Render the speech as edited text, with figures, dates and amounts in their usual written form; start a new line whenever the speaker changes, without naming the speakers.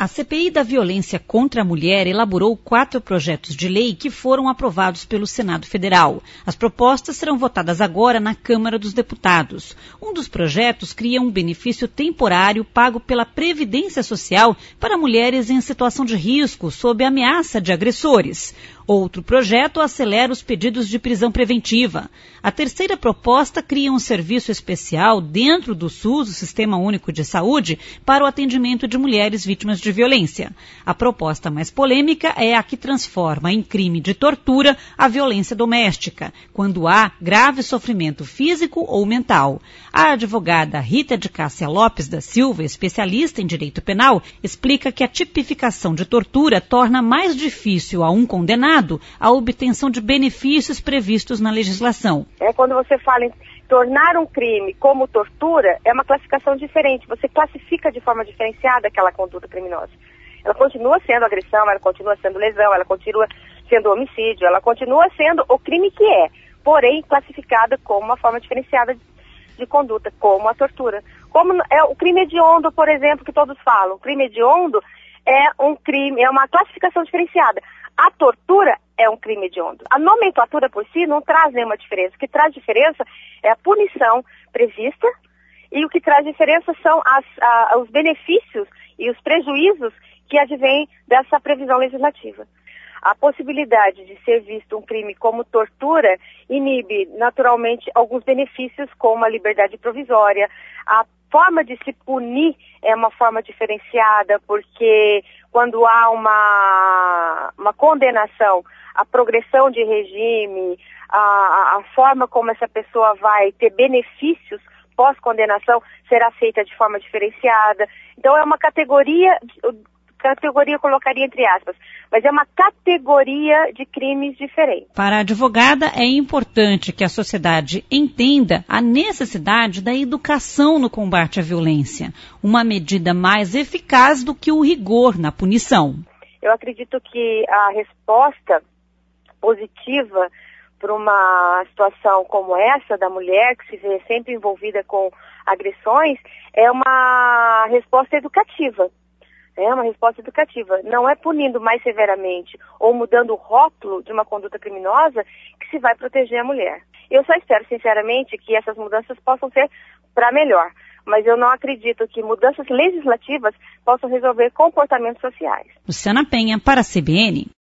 A CPI da Violência contra a Mulher elaborou 4 projetos de lei que foram aprovados pelo Senado Federal. As propostas serão votadas agora na Câmara dos Deputados. Um dos projetos cria um benefício temporário pago pela Previdência Social para mulheres em situação de risco sob ameaça de agressores. Outro projeto acelera os pedidos de prisão preventiva. A terceira proposta cria um serviço especial dentro do SUS, o Sistema Único de Saúde, para o atendimento de mulheres vítimas de violência. A proposta mais polêmica é a que transforma em crime de tortura a violência doméstica, quando há grave sofrimento físico ou mental. A advogada Rita de Cássia Lopes da Silva, especialista em direito penal, explica que a tipificação de tortura torna mais difícil a um condenado a obtenção de benefícios previstos na legislação.
Quando você fala em tornar um crime como tortura, é uma classificação diferente. Você classifica de forma diferenciada aquela conduta criminosa. Ela continua sendo agressão, ela continua sendo lesão, ela continua sendo homicídio, ela continua sendo o crime que é, porém classificada como uma forma diferenciada de conduta, como a tortura. Como é o crime hediondo, por exemplo, que todos falam. O crime hediondo é um crime, é uma classificação diferenciada. A tortura é um crime hediondo. A nomenclatura por si não traz nenhuma diferença. O que traz diferença é a punição prevista e o que traz diferença são os benefícios e os prejuízos que advêm dessa previsão legislativa. A possibilidade de ser visto um crime como tortura inibe naturalmente alguns benefícios como a liberdade provisória. A forma de se punir é uma forma diferenciada, porque quando há uma condenação, a progressão de regime, a forma como essa pessoa vai ter benefícios pós-condenação será feita de forma diferenciada. Então é uma categoria eu colocaria entre aspas, mas é uma categoria de crimes diferentes.
Para a advogada, é importante que a sociedade entenda a necessidade da educação no combate à violência, uma medida mais eficaz do que o rigor na punição.
Eu acredito que a resposta positiva para uma situação como essa da mulher, que se vê sempre envolvida com agressões, é uma resposta educativa. É uma resposta educativa. Não é punindo mais severamente ou mudando o rótulo de uma conduta criminosa que se vai proteger a mulher. Eu só espero, sinceramente, que essas mudanças possam ser para melhor. Mas eu não acredito que mudanças legislativas possam resolver comportamentos sociais.
Luciana Penha, para a CBN.